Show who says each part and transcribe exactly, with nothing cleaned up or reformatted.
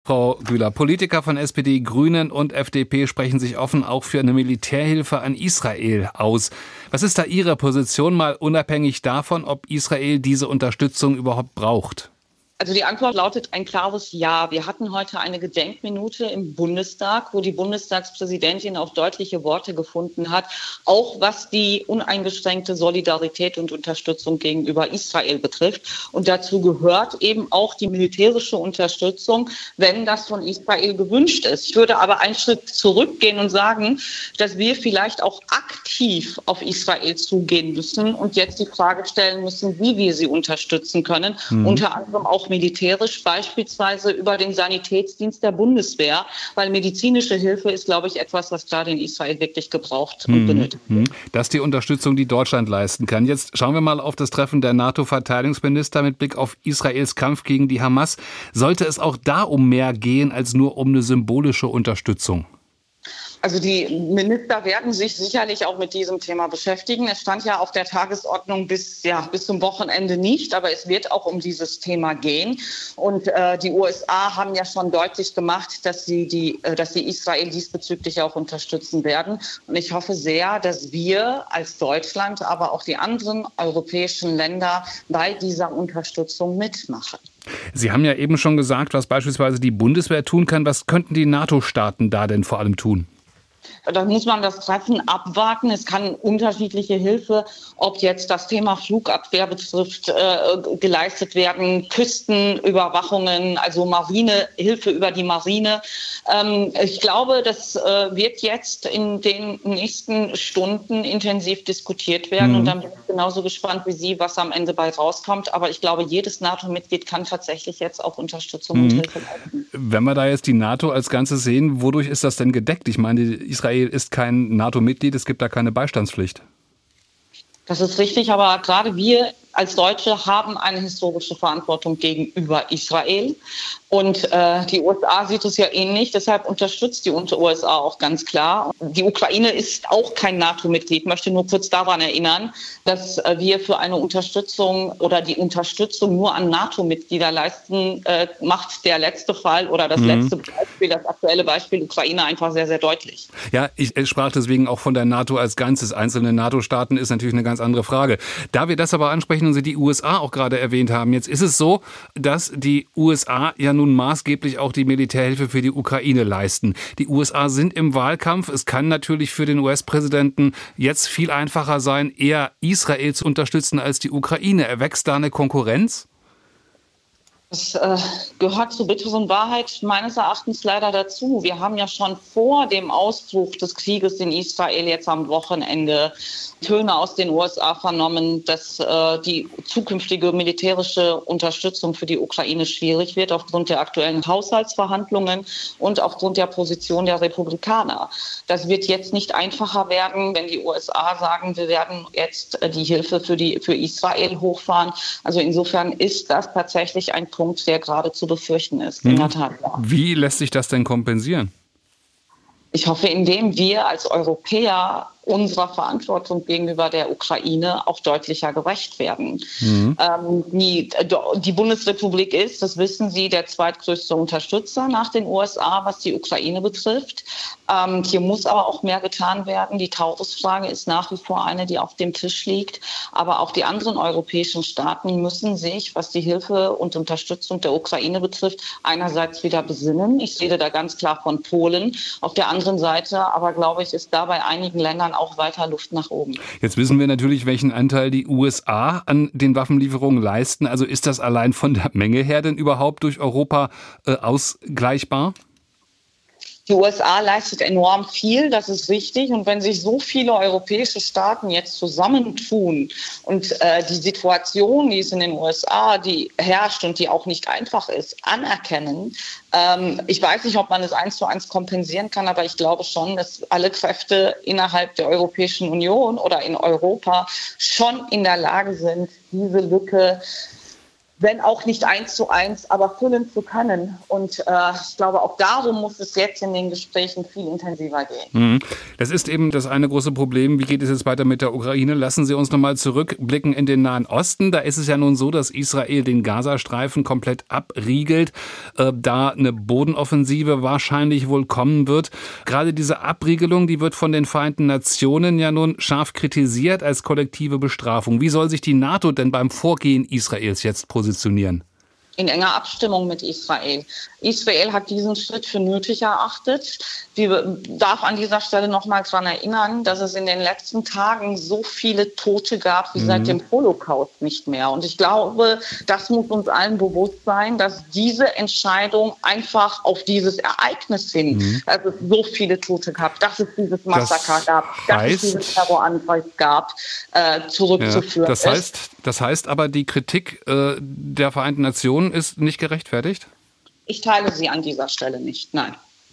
Speaker 1: Frau Güler, Politiker von S P D, Grünen und F D P sprechen sich offen auch für eine Militärhilfe an Israel aus. Was ist da Ihre Position, mal unabhängig davon, ob Israel diese Unterstützung überhaupt braucht?
Speaker 2: Also die Antwort lautet ein klares Ja. Wir hatten heute eine Gedenkminute im Bundestag, wo die Bundestagspräsidentin auch deutliche Worte gefunden hat, auch was die uneingeschränkte Solidarität und Unterstützung gegenüber Israel betrifft. Und dazu gehört eben auch die militärische Unterstützung, wenn das von Israel gewünscht ist. Ich würde aber einen Schritt zurückgehen und sagen, dass wir vielleicht auch aktiv auf Israel zugehen müssen und jetzt die Frage stellen müssen, wie wir sie unterstützen können, mhm. unter anderem auch militärisch, beispielsweise über den Sanitätsdienst der Bundeswehr, weil medizinische Hilfe ist, glaube ich, etwas, was gerade in Israel wirklich gebraucht und benötigt wird.
Speaker 1: Das ist die Unterstützung, die Deutschland leisten kann. Jetzt schauen wir mal auf das Treffen der NATO-Verteidigungsminister mit Blick auf Israels Kampf gegen die Hamas. Sollte es auch da um mehr gehen als nur um eine symbolische Unterstützung?
Speaker 2: Also die Minister werden sich sicherlich auch mit diesem Thema beschäftigen. Es stand ja auf der Tagesordnung bis, ja, bis zum Wochenende nicht, aber es wird auch um dieses Thema gehen. Und äh, die U S A haben ja schon deutlich gemacht, dass sie, die, äh, dass sie Israel diesbezüglich auch unterstützen werden. Und ich hoffe sehr, dass wir als Deutschland, aber auch die anderen europäischen Länder bei dieser Unterstützung mitmachen.
Speaker 1: Sie haben ja eben schon gesagt, was beispielsweise die Bundeswehr tun kann. Was könnten die NATO-Staaten da denn vor allem tun?
Speaker 2: Da muss man das Treffen abwarten. Es kann unterschiedliche Hilfe, ob jetzt das Thema Flugabwehr betrifft, äh, geleistet werden, Küstenüberwachungen, also Marinehilfe über die Marine. Ähm, ich glaube, das äh, wird jetzt in den nächsten Stunden intensiv diskutiert werden. Mhm. Und dann bin ich genauso gespannt wie Sie, was am Ende bei rauskommt. Aber ich glaube, jedes NATO-Mitglied kann tatsächlich jetzt auch Unterstützung mhm. und Hilfe leisten.
Speaker 1: Wenn wir da jetzt die NATO als Ganzes sehen, wodurch ist das denn gedeckt? Ich meine, Israel ist kein NATO-Mitglied, es gibt da keine Beistandspflicht.
Speaker 2: Das ist richtig, aber gerade wir als Deutsche haben eine historische Verantwortung gegenüber Israel. Und äh, die U S A sieht es ja ähnlich, deshalb unterstützt die U S A auch ganz klar. Die Ukraine ist auch kein NATO-Mitglied. Ich möchte nur kurz daran erinnern, dass äh, wir für eine Unterstützung oder die Unterstützung nur an NATO-Mitglieder leisten, äh, macht der letzte Fall oder das mhm. letzte Beispiel, das aktuelle Beispiel Ukraine einfach sehr, sehr deutlich.
Speaker 1: Ja, ich, ich sprach deswegen auch von der NATO als Ganzes. Einzelne NATO-Staaten ist natürlich eine ganz andere Frage. Da wir das aber ansprechen und Sie die U S A auch gerade erwähnt haben, jetzt ist es so, dass die U S A ja nun maßgeblich auch die Militärhilfe für die Ukraine leisten. Die U S A sind im Wahlkampf. Es kann natürlich für den U S-Präsidenten jetzt viel einfacher sein, eher Israel zu unterstützen als die Ukraine. Erwächst da eine Konkurrenz?
Speaker 2: Das äh, gehört zur bitteren Wahrheit meines Erachtens leider dazu. Wir haben ja schon vor dem Ausbruch des Krieges in Israel jetzt am Wochenende Töne aus den U S A vernommen, dass äh, die zukünftige militärische Unterstützung für die Ukraine schwierig wird aufgrund der aktuellen Haushaltsverhandlungen und aufgrund der Position der Republikaner. Das wird jetzt nicht einfacher werden, wenn die U S A sagen, wir werden jetzt äh, die Hilfe für, die, für Israel hochfahren. Also insofern ist das tatsächlich ein Punkt, der gerade zu befürchten ist. In der Tat, ja.
Speaker 1: Wie lässt sich das denn kompensieren?
Speaker 2: Ich hoffe, indem wir als Europäer unserer Verantwortung gegenüber der Ukraine auch deutlicher gerecht werden. Mhm. Ähm, die, die Bundesrepublik ist, das wissen Sie, der zweitgrößte Unterstützer nach den U S A, was die Ukraine betrifft. Ähm, hier muss aber auch mehr getan werden. Die Taurus-Frage ist nach wie vor eine, die auf dem Tisch liegt. Aber auch die anderen europäischen Staaten müssen sich, was die Hilfe und Unterstützung der Ukraine betrifft, einerseits wieder besinnen. Ich rede da ganz klar von Polen. Auf der anderen Seite aber, glaube ich, ist da bei einigen Ländern auch weiter Luft nach oben.
Speaker 1: Jetzt wissen wir natürlich, welchen Anteil die U S A an den Waffenlieferungen leisten. Also ist das allein von der Menge her denn überhaupt durch Europa äh, ausgleichbar?
Speaker 2: Die U S A leistet enorm viel, das ist richtig. Und wenn sich so viele europäische Staaten jetzt zusammentun und äh, die Situation, die es in den U S A, die herrscht und die auch nicht einfach ist, anerkennen, ähm, ich weiß nicht, ob man es eins zu eins kompensieren kann, aber ich glaube schon, dass alle Kräfte innerhalb der Europäischen Union oder in Europa schon in der Lage sind, diese Lücke wenn auch nicht eins zu eins, aber füllen zu können. Und äh, ich glaube, auch darum muss es jetzt in den Gesprächen viel intensiver gehen.
Speaker 1: Das ist eben das eine große Problem. Wie geht es jetzt weiter mit der Ukraine? Lassen Sie uns nochmal zurückblicken in den Nahen Osten. Da ist es ja nun so, dass Israel den Gazastreifen komplett abriegelt, äh, da eine Bodenoffensive wahrscheinlich wohl kommen wird. Gerade diese Abriegelung, die wird von den Vereinten Nationen ja nun scharf kritisiert als kollektive Bestrafung. Wie soll sich die NATO denn beim Vorgehen Israels jetzt positionieren?
Speaker 2: In enger Abstimmung mit Israel. Israel hat diesen Schritt für nötig erachtet. Ich darf an dieser Stelle nochmal daran erinnern, dass es in den letzten Tagen so viele Tote gab wie mhm. seit dem Holocaust nicht mehr. Und ich glaube, das muss uns allen bewusst sein, dass diese Entscheidung einfach auf dieses Ereignis hin, mhm. dass es so viele Tote gab, dass es dieses Massaker das gab, dass es dieses Terroranschlag gab, äh, zurückzuführen
Speaker 1: ja, das heißt,
Speaker 2: ist.
Speaker 1: Das heißt aber, die Kritik äh, der Vereinten Nationen ist nicht gerechtfertigt?
Speaker 2: Ich teile sie an dieser Stelle nicht, nein.